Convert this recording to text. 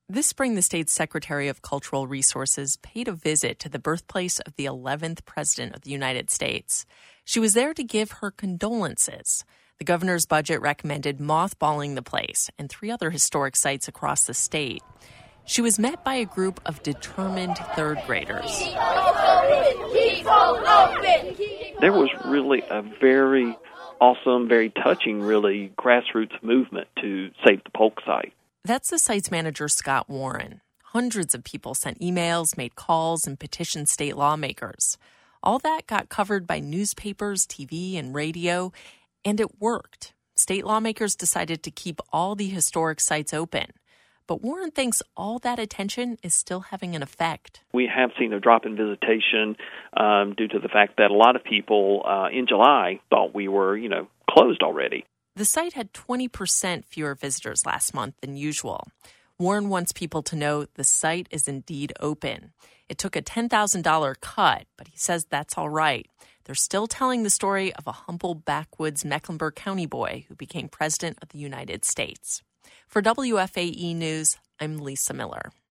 This spring, the state's Secretary of Cultural Resources paid a visit to the birthplace of the 11th President of the United States. She was there to give her condolences. The governor's budget recommended mothballing the place and 3 other historic sites across the state. She was met by a group of determined third graders. There was really a very awesome, very touching, really grassroots movement to save the Polk site. That's the site's manager, Scott Warren. Hundreds of people sent emails, made calls, and petitioned state lawmakers. All that got covered by newspapers, TV, and radio, and it worked. State lawmakers decided to keep all the historic sites open. But Warren thinks all that attention is still having an effect. We have seen a drop in visitation due to the fact that a lot of people in July thought we were, closed already. The site had 20% fewer visitors last month than usual. Warren wants people to know the site is indeed open. It took a $10,000 cut, but he says that's all right. They're still telling the story of a humble backwoods Mecklenburg County boy who became president of the United States. For WFAE News, I'm Lisa Miller.